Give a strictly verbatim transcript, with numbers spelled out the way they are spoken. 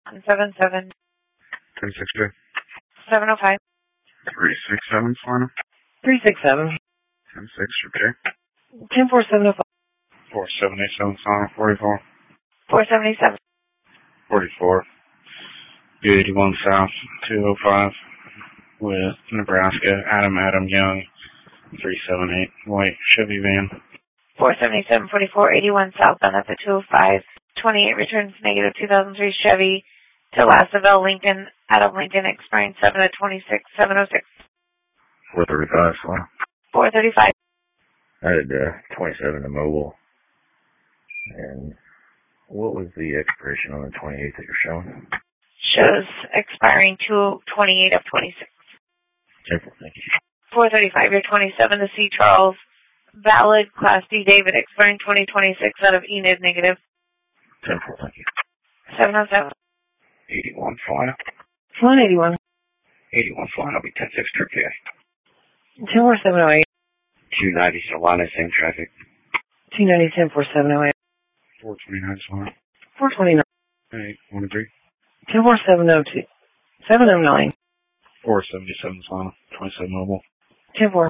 seven seven. three six two. seven oh five. three six seven, final. three six seven. ten six, okay. ten four seven oh five. four seven eight seven, final. forty-four. four seventy-seven. forty-four. U eighty-one South, two oh five. With Nebraska, Adam Adam Young, three seven eight. White Chevy van. four seventy-seven forty-four eighty-one southbound at the two oh five. twenty-eight returns negative two thousand three Chevy to Lassaville, Lincoln, out of Lincoln, expiring seven of twenty-six, seven oh six. four thirty-five, final. four thirty-five. I did uh, twenty-seven to Mobile. And what was the expiration on the twenty-eighth that you're showing? Shows expiring two twenty-eight of twenty-six. Simple, thank you. four thirty-five, your twenty-seven to C. Charles. Valid, Class D David, expiring twenty twenty-six out of Enid, negative. Simple, thank you. seven oh seven. eighty-one, final. one eighty-one. eighty-one, final. Be ten six, trip gas. ten four seven oh eight. two ninety, Solana, same traffic. two ninety, ten four seven oh eight. four twenty-nine, Solana. four twenty-nine. Hey, one three. ten four seven oh two. seven oh nine. four seventy-seven, Solana. twenty-seven mobile. ten four.